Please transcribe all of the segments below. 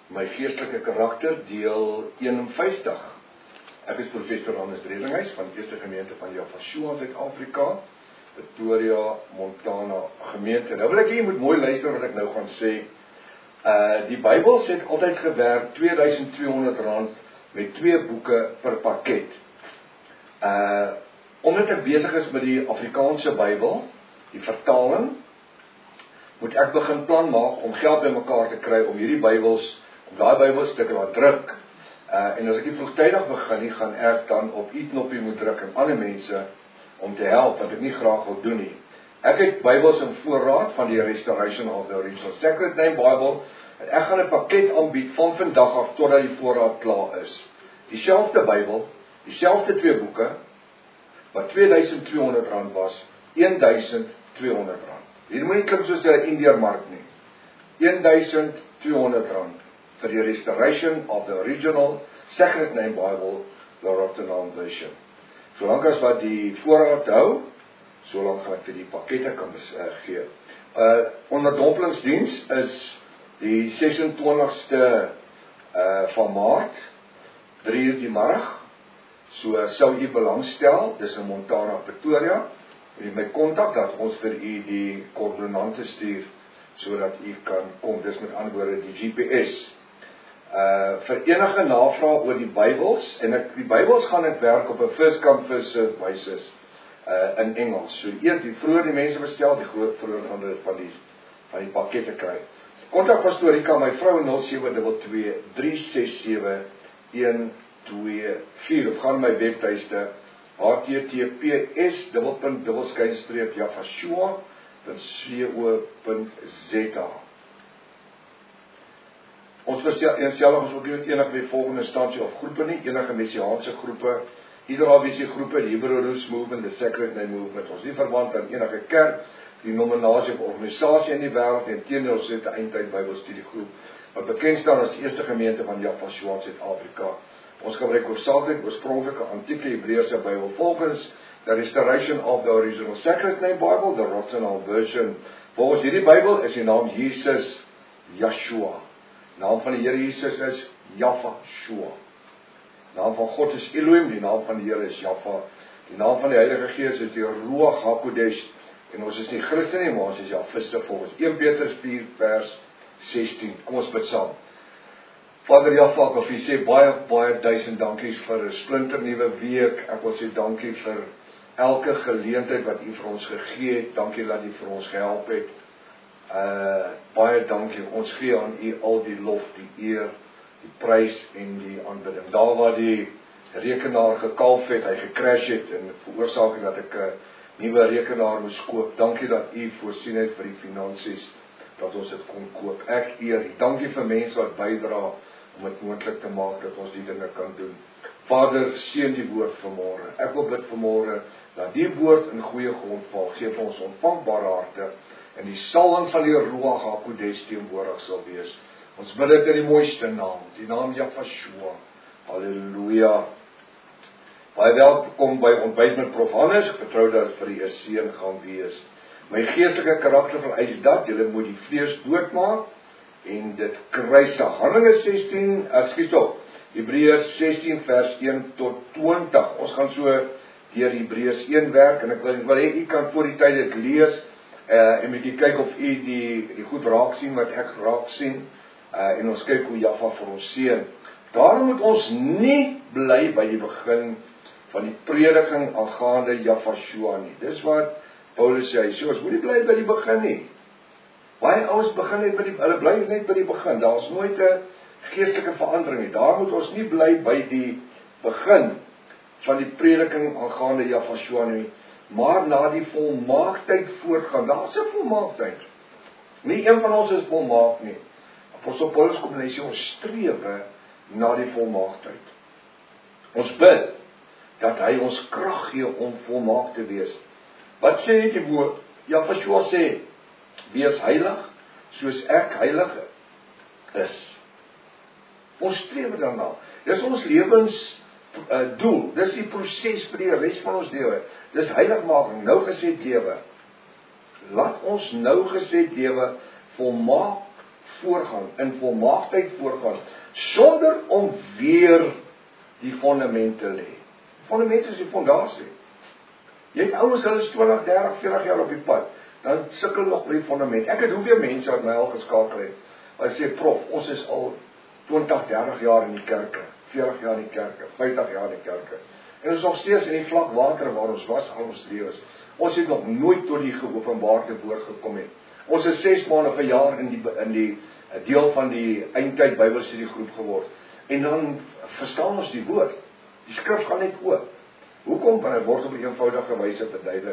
My geestelike karakter, deel 51. Ek is professor Hannes Dredinghuis van die Eerste Gemeente van Yafashua in Suid-Afrika, Pretoria, Montana gemeente. Nou wil ek hier moet mooi luister wat ek nou gaan sê. Die Bybel het altyd gewerk R2200 met 2 boeke per pakket. Omdat ek besig is met die Afrikaanse Bybel, die vertaling, moet ek begin plan maak om geld bymekaar te kry om hierdie Bybels, om daai Bybelstukke wat druk. En as ek nie vroegtydig begin nie, gaan ek dan op die knoppie moet druk en ander mense om te help, wat ek nie graag wil doen nie. Ek het Bybels in voorraad van die Restoration of the Original Sacred Name Bible, en ek gaan 'n pakket aanbied van vandag af totdat die voorraad klaar is. Dieselfde Bybel, dieselfde 2 boeke, wat R2200 was, R1200. Hier moet nie klink soos 'n India-mark nie. R1200 vir die Restoration of the Original Sacred Name Bible, the Rotterdam version. Solank as wat die voorraad hou, solank gaan ek vir die pakkette kan gee. Onderdompelingsdiens is die 26ste van Maart, 3:00 die middag. So sou u belangstel, dis in Montana, Pretoria, en my kontak dat ons vir u die koördinate stuur, sodat u kan kom, dis met ander woorde die GPS. Vir enige navraag oor die Bybels, en die Bybels gaan ek werk op 'n first come first serve basis in Engels. So eers die vroeër die mense bestel, die groot vroeër van die pakkette kry. Kontak Pastoor Rika, my vrou 0722 367 124 of gaan my webtuiste https://yafashua.co.za. Ons verself ons ook nie enige die volgende instansie of groepe nie, enige messiaanse groepe, Israeliese groepe, die Hebrew Roots Movement, the Sacred Name Movement. Ons nie verwant aan enige kerk, die nominasie of organisasie in die wêreld, en teenoor ons het 'n eindtyd Bybelstudiegroep, wat bekend staan as die Eerste Gemeente van Yafashua in Suid-Afrika. Ons gebruik hoofsaaklik oorspronklike antieke Hebreëse Bybel volgens the Restoration of the Original Sacred Name Bible, the Rotterdam version. Volgens hierdie Bybel is die naam Jesus Yeshua. Naam van die Here Jesus is Yafashua. Naam van God is Elohim, die naam van die Here is Jaffa. Die naam van die Heilige Gees is die Ruach HaKodesh. En ons is nie Christen nie, maar ons is Jafiste volgens 1 Petrus 4 vers 16. Kom ons bid saam. Vader Jaffa, ek wil vir u sê baie duisend dankies vir 'n splinternuwe week. Ek wil sê dankie vir elke geleentheid wat u vir ons gegee het. Dankie dat u vir ons gehelp het. Baie dankie. Ons gee aan u al die lof, die eer, die prys en die aanbidding. Daar waar die rekenaar gekalf het, hy gecrash het en veroorsaak het dat ek 'n nuwe rekenaar moes koop. Dankie dat u voorsien het vir die finansies, dat ons dit kon koop. Ek eer u. Dankie vir mense wat bydra om dit moontlik te maak dat ons die dinge kan doen. Vader, seën die woord vanmôre. Ek wil bid vanmôre dat die woord in goeie grond val. Geef ons ontvangbare harte en die salwing van die Ruach HaKodesh teenwoordig sal wees. Ons bid dit in die mooiste naam, die naam Yafashua. Halleluja. Baie welkom by ontbyt met Prof Hannes. Ek vertrou dat vir u 'n seën gaan wees. My geestelike karakter vereis dat julle moet die vlees doodmaak en dit kruisig. Handelinge 16, Hebreërs 16 vers 1 tot 20. Ons gaan so deur Hebreërs 1 werk en ek wil hê u kan voor die tyd dit lees en met kyk of u die goed raak sien wat ek raak sien en ons kyk hoe Jaffa vir ons seën. Daarom moet ons nie bly by die begin van die prediking aangaande Yafashua nie. Dis wat Paulus sê, so ons moet nie bly by die begin nie. Baie ouens begin net hulle bly net by die begin. Daar's nooit 'n geestelike verandering nie. Daar moet ons nie bly by die begin van die prediking aangaande Yafashua nie, maar na die volmaaktheid voortgaan. Daar's 'n volmaaktheid. Nie een van ons is volmaak nie. Apostel Paulus kom en hy sê ons streef na die volmaaktheid. Ons bid dat hy ons krag gee om volmaak te wees. Wat sê die woord? Yafashua sê, wees heilig, soos ek heilig is. Ons streef daarna. Dis ons lewens doel. Dis die proses vir die res van ons lewe. Dis heiligmaking, nou gesê lewe. Laat ons nou gesê lewe volmaak voorgaan, in volmaaktheid voorgaan, sonder om weer die fondament te lê. Die fondament is die fondasie. Jy het ouens, hulle is 20, 30, 40 jaar op die pad, dan sukkel nog met die fondament. Ek het hoeveel mense wat my al geskakel het, wat sê, prof, ons is al 20, 30 jaar in die kerke, 40 jaar in die kerke, 50 jaar in die kerke, en ons is nog steeds in die vlak water waar ons was al ons lewens. Ons het nog nooit tot die geopenbaarde woord gekom het. Ons is 6 maande per jaar in die deel van die eindtyd Bybelstudie groep geword. En dan verstaan ons die woord. Die skrif gaan net oop. Hoekom? Want dit word op 'n eenvoudige wyse verduidelik.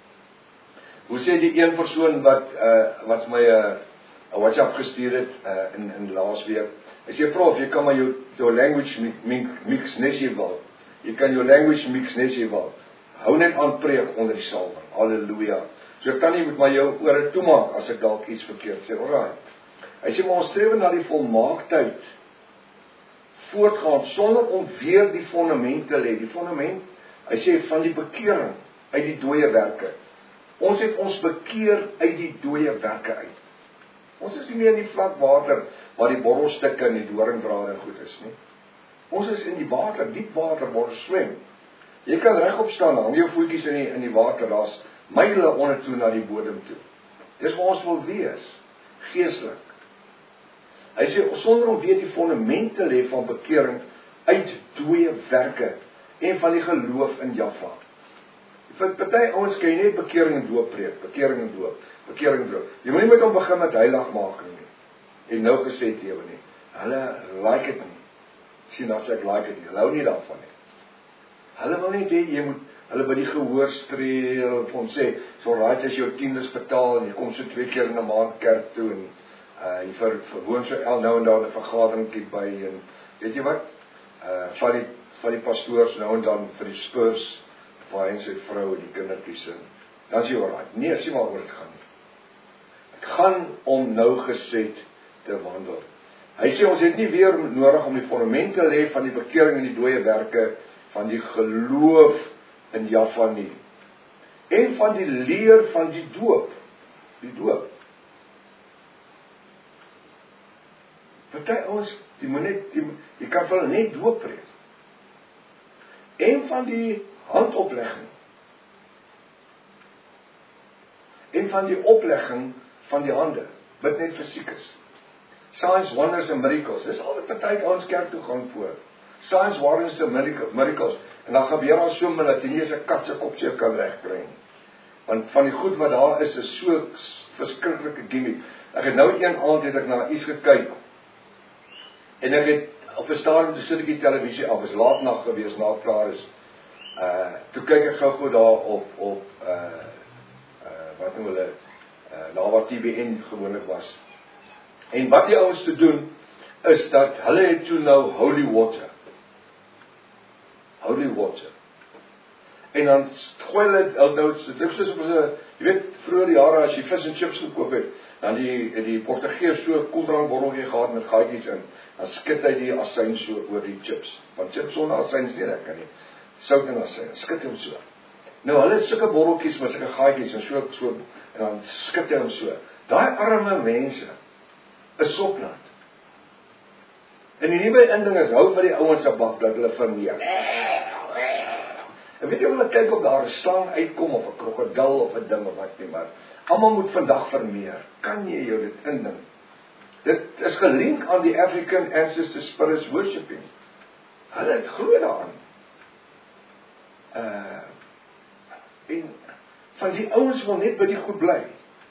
Hoe sê die een persoon wat my 'n WhatsApp gestuur het in laasweek. Hy sê, prof, jy kan maar jou language mix net jy wil. Jy kan jou language mix net jy wil. Hou net aan preek onder die salwing. Halleluja. So ek kan nie met my jou ore toemaak as ek dalk iets verkeerd sê. Alraai. Hy sê, maar ons streef na die volmaaktheid voortgaan sonder om weer die fondament te lê. Die fondament, hy sê, van die bekering uit die dooie werke. Ons het ons bekeer uit die dooie werke uit. Ons is nie meer in die vlak water waar die borrelstukke en die doringdrade goed is nie. Ons is in die water, diep water waar ons swem. Jy kan regop staan, hang jou voetjies in die water, daar's myle ondertoe na die bodem toe. Dis waar ons wil wees, geestelik. Hy sê, sonder om weer die fondament te lê van bekering uit dooie werke en van die geloof in Jaffa. Vir party ouens kan jy net bekering en doop preek, bekering en doop. Jy moet nie met hom begin met heiligmaking nie. En nou gesê tewe nie. Hulle like dit nie. Sien as ek like dit nie. Hulle hou nie daarvan nie. Hulle wil net hê jy moet hulle by die gehoor streel, vir hom sê, so right as jou tiendes betaal en jy kom so 2 keer in 'n maand kerk toe en jy verwoon so nou en dan 'n vergaderingkie by en weet jy wat? Van die pastoors nou en dan vir die spurs waar hy en sy vrou en die kindertjies in. Dan is jy alright. Nee, sien maar oor dit gaan nie. Dit gaan om nou geset te wandel. Hy sê ons het nie weer nodig om die fondament te lê van die bekering en die dooie werke van die geloof in Jaffa nie. En van die leer van die doop. Die doop. Party ons, jy kan vir hulle net doop preek. En van die handoplegging. En van die oplegging van die hande, wat net fisiek is. Signs, wonders and miracles. Dis al wat party ons kerk toe gaan voor. Signs, wonders and miracles. En dan gebeur al so min dat jy nie eens 'n kat se kop seer kan regkry nie. Want van die goed wat daar is so verskriklike gimmick. Ek het nou een aand het ek na iets gekyk. En ek het op 'n stadium toe sit ek die televisie af, is laatnag gewees na het klaar is. Toe kyk ek gou daar op wat noem hulle, daar waar TBN gewoonlik was. En wat die ouens te doen, is dat hulle het toe nou holy water. Holy water. En dan gooi hulle, nou, dit is soos, jy weet, vroeger die jare as jy vis en chips gekoop het, dan die Portugees so 'n koeldrankbotteltjie gehad met gaatjies in, dan skit hy die asyn so oor die chips. Want chips sonder asyn is nie lekker nie. Sout en asyn, skit hom so. Nou hulle het sulke botteltjies met sulke gaatjies en so, en dan skit hy hom so. Daai arme mense is sopnat. En die nuwe inding is, hou vir die ouens se bak, dat hulle vermeer. En weet jy, hulle kyk op daar 'n slang uitkom, of 'n krokodil, of 'n ding, of wat nie, maar almal moet vandag vermeer. Kan jy jou dit inding? Dit is gelink aan die African Ancestor Spirits Worshipping. Hulle het glo daaraan. En van die ouens wil net by die goed bly.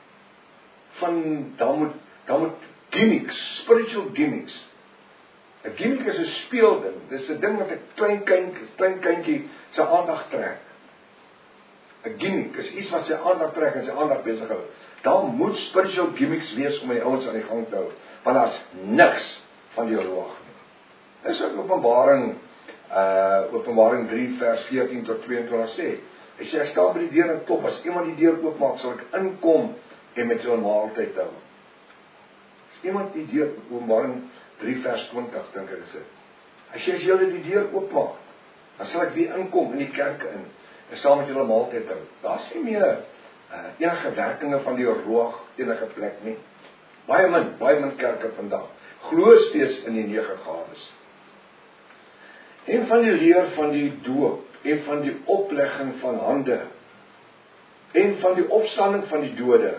Daar moet gimmicks, spiritual gimmicks. 'n gimmick is 'n speelding. Dis 'n ding wat 'n klein kindjie sy aandag trek. 'n gimmick is iets wat sy aandag trek en sy aandag besig hou. Daar moet spiritual gimmicks wees om die ouens aan die gang te hou, want daar's niks van die ruach nie. Dis wat Openbaring 3 vers 14 tot 22 sê. Hy sê, ek staan by die deur en klop, as iemand die deur oopmaak, sal ek inkom en met so 'n maaltyd hou. As iemand die deur, Openbaring 3 vers 20, dink ek is dit. As jy julle die deur oopmaak, dan sal ek weer inkom in die kerke in, en saam met julle maaltyd hou. Daar is nie meer enige werkinge van die ruach enige plek nie. Baie min kerke vandag. Glo steeds in die 9 gawes. En van die leer van die doop, en van die oplegging van hande, en van die opstanding van die dode,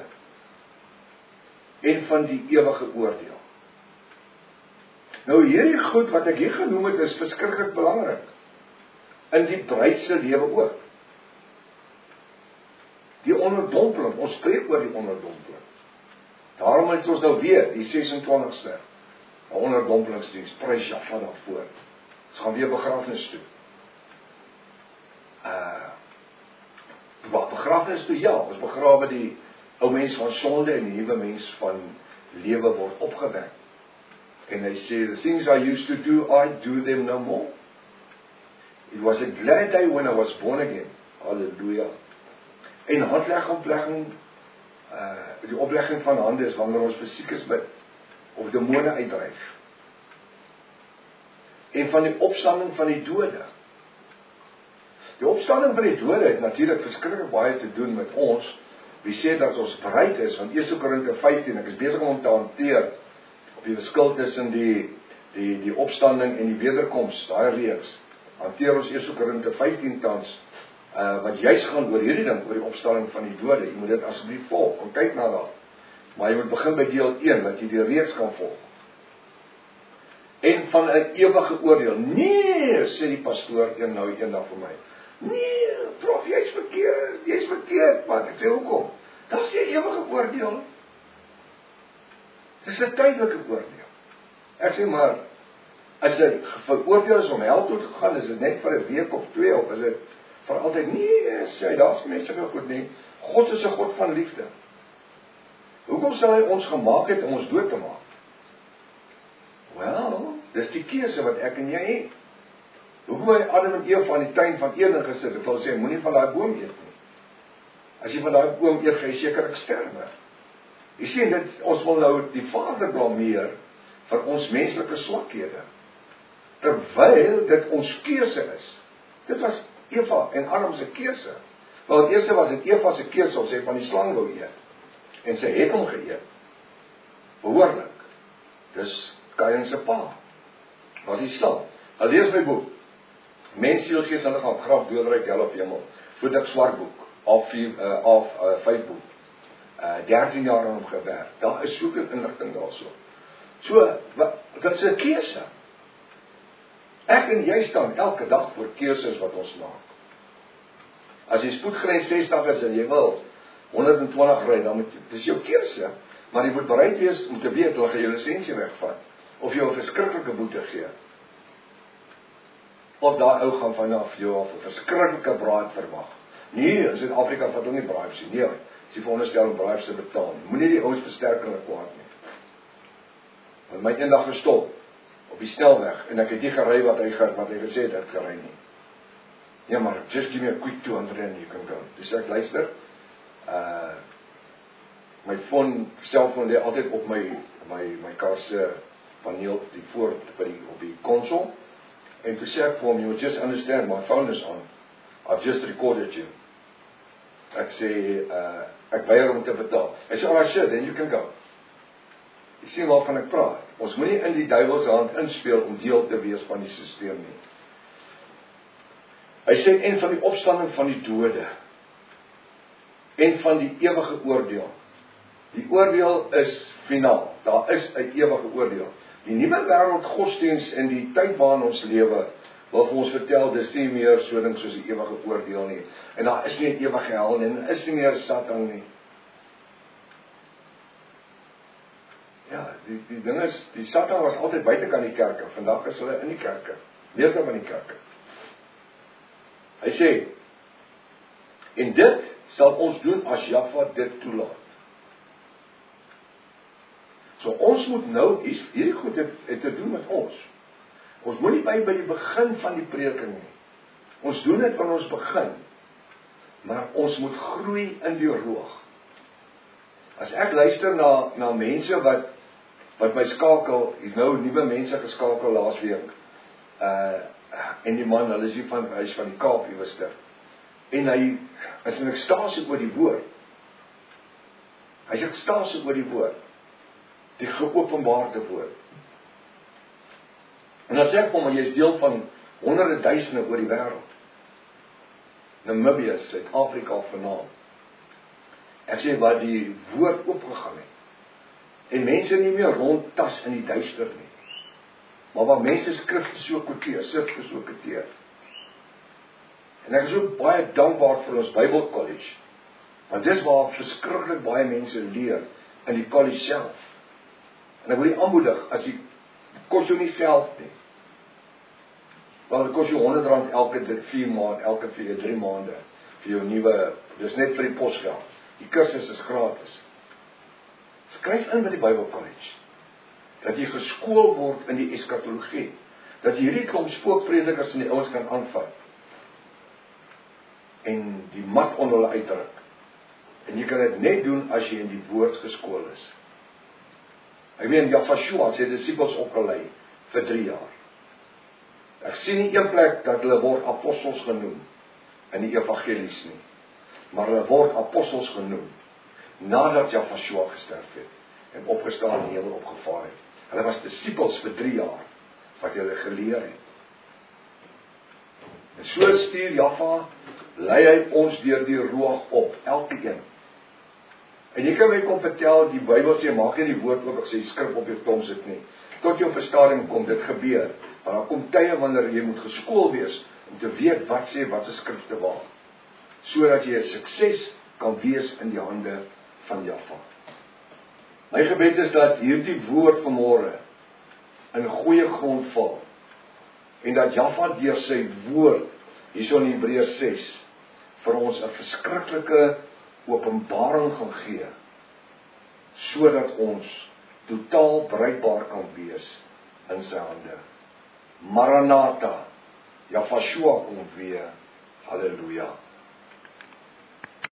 en van die ewige oordeel. Nou hierdie goed wat ek hier genoem het, is verskriklik belangrik, in die bruidse lewe ook. Die onderdompeling, ons spreek oor die onderdompeling. Daarom het ons nou weer, die 26ste, 'n onderdompelingsdiens, prys Jaffa daarvoor. Ons gaan weer begrafnis toe. Begrafnis toe, ja, ons begrawe die ou mens van sonde en die nuwe mens van lewe word opgewek. En hy sê, the things I used to do, I do them no more. It was a glad day when I was born again. Halleluja. En handlegging, die oplegging van hande is wanneer ons fisiek is bid, of demone uitdryf. En van die opstanding van die dode. Die opstanding van die dode het natuurlik verskriklik baie te doen met ons, wie sê dat ons bereid is, want 1 Korinte 15, ek is besig om te hanteer, op die verskil tussen die opstanding en die wederkoms, daai reeks, hanteer ons 1 Korinte 15 tans, wat juist gaan oor hierdie ding, oor die opstanding van die dode. Jy moet dit asseblief volg, en kyk na dat. Maar jy moet begin by deel 1, dat jy die reeks kan volg. En van 'n ewige oordeel. Nee, sê die pastoor eendag vir my. Nee, prof, jy's verkeerd, man. Ek sê, hoekom? Daar's nie 'n ewige oordeel. Dis 'n tydelike oordeel. Ek sê maar, as dit veroordeel is om hel toe te gaan, is dit net vir 'n week of 2, of is dit vir altyd? Nee, sê hy, daar's nie sulke goed nie. God is 'n God van liefde. Hoekom sal hy ons gemaak het om ons dood te maak? Wel, dis die keuse wat ek en jy het. Hoekom het Adam en Eva in die tuin van Eden gesit? Ek wil sê, moenie van daai boom eet nie. As jy van daai boom eet, gaan jy sekerlik sterwe. Jy sien dit, ons wil nou die Vader blameer vir ons menslike swakhede, terwyl dit ons keuse is. Dit was Eva en Adam se keuse. Want eers was dit Eva se keuse om sy van die slang wou eet, en sy het hom geëet. Behoorlik. Dis Kain se pa. Was die slang. Nou lees my boek. Mens, siel, gees en liggaam, graf, doodryk, hel of hemel. Voet ek swart boek, of 5 boek. 13 jaar aan hom gewerk. Daar is soveel inligting daarso. So, dit is 'n keuse. Ek en jy staan elke dag voor keuses wat ons maak. As jy spoedgrens 60 is en jy wil 120 ry, dan moet dis jou keuse, maar jy moet bereid wees om te weet hoe jy jou lisensie wegvat, of jy 'n verskriklike boete gee. Of daai ou gaan vanaf jou af 'n verskriklike braai verwag. Nee, in Suid-Afrika vat hulle nie braaivers nie. Nee, as jy veronderstel om braaivers te betaal, moenie die ouens versterk hulle kwaad nie. Want my eendag gestop op die snelweg en ek het nie gery wat hy gesê het ek gery nie. Ja, maar just give me a quick 200 and you can go. Dus ek luister. My selfoon lê altyd op my kar se paneel op die konsol. En toe sê ek vir hom, you just understand, my phone is on. I've just recorded you. Ek sê, ek weier om te betaal. Hy sê, alright, sure, then you can go. Jy sien waarvan ek praat. Ons moet nie in die duiwels hand inspeel om deel te wees van die sisteem nie. Hy sê, en van die opstanding van die dode, en van die ewige oordeel. Die oordeel is finaal. Daar is 'n ewige oordeel. Die nuwe wêreld godsdiens in die tyd waarin ons lewe, wil vir ons vertel, dis nie meer so ding soos die ewige oordeel nie. En daar is nie 'n ewige hel nie, en is nie meer Satan nie. Ja, die ding is, die Satan was altyd buitekant die kerke, vandag is hulle in die kerke, meestal van die kerke. Hy sê, en dit sal ons doen as Jaffa dit toelaat. So ons moet nou, hierdie goed het te doen met ons. Ons moet nie by die begin van die prediking nie. Ons doen dit wanneer ons begin, maar ons moet groei in die roog. As ek luister na mense wat my skakel, is nou nuwe mense geskakel laasweek, en die man, hy is van die Kaap, en hy is in ekstase oor die woord. Hy is ekstase oor die woord. die geopenbaarde woord. En dan sê ek vir my, jy is deel van honderde duisende oor die wêreld. Namibië, Suid-Afrika vanaand. Ek sê waar die woord oopgegaan het. En mense nie meer rondtas in die duister nie. Maar waar mense skrifte so quoteer. En ek is ook baie dankbaar vir ons Bible College. Want dis waar verskriklik baie mense leer in die college self. En ek wil die aanmoedig, as die kos jou nie geld nie. Want dit kos jou R100 elke 4 maande, elke 3 maande vir jou nuwe, dis net vir die posgeld. Die kursus is gratis. Skryf in by die Bible College. Dat jy geskool word in die eskatologie. Dat jy hierdie klomp spookpredikers in die ouens kan aanvat. En die mat onder hulle uitdruk. En jy kan dit net doen as jy in die woord geskool is. Ek weet, Joshua het sy disippels opgelei vir 3 jaar. Ek sien nie een plek dat hulle word apostels genoem in die evangelies nie. Maar hulle word apostels genoem nadat Joshua gesterf het en opgestaan en die hemel opgevaar het. Hulle was disippels vir 3 jaar wat hulle geleer het. En so stuur Jaffa, lei hy ons deur die roog op, elke een. En jy kan my kom vertel, die Bybel sê, maak nie die woord oop, ek sê, skrif op jou tong sit nie. Tot jou verstaaning kom, dit gebeur. Maar dan kom tye wanneer jy moet geskool wees, om te weet wat sê, wat is skrifte waar. Sodat jy 'n sukses kan wees in die hande van Jaffa. My gebed is dat hierdie woord vanmôre in goeie grond val. En dat Jaffa deur sy woord, hierso in Hebreërs 6, vir ons 'n verskriklike openbaring gaan gee, sodat ons totaal bruikbaar kan wees in sy hande. Maranatha, Joshua kom weer. Halleluja.